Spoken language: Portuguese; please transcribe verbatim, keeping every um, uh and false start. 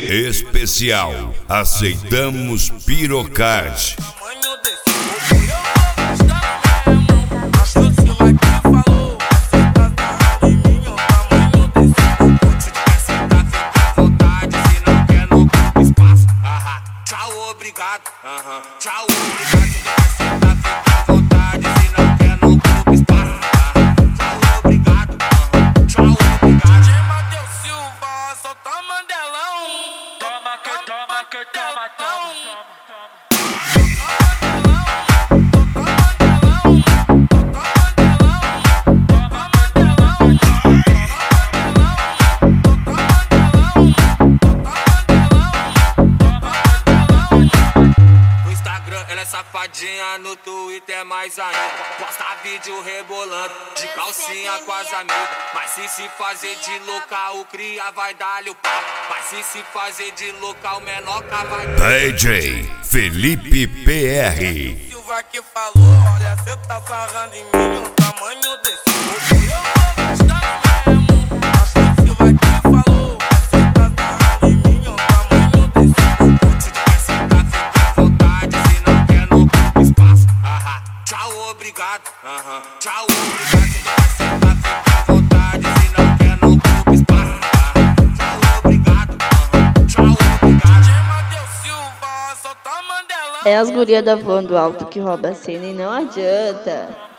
Especial, aceitamos Pirocard. Tchau, obrigado. Uhum. Tchau, obrigado. Você tá fica à vontade. Se não quer, não ocupa espaço. Uhum. Tchau, obrigado. Uhum. Tchau, obrigado. De Matheus Silva, solta Mandelão. Toma que toma que toma, toma. Safadinha no Twitter mais ainda. Posta vídeo rebolando de calcinha com as amigas. Mas se se fazer de local, o cria vai dar-lhe o pau. Mas se se fazer de local, menoca vai dar. D J Felipe P R. Silva que falou, olha, cê tá sarrando em mim, o tamanho desse corpo. Eu vou gostar mesmo. Acho que Silva que falou, cê tá sarrando em mim, o tamanho desse corpo. Se quer sentar, fica à vontade. Se não quer, não ocupa espaço. Aham. Tchau, obrigado. Aham. Tchau, obrigado. Se quer sentar, fica à vontade. Se não quer, não ocupa espaço. Aham. Tchau, obrigado. Aham. Tchau, obrigado. De Matheus Silva, solta Mandelão. É as gurias da voando alto que rouba a cena e não adianta.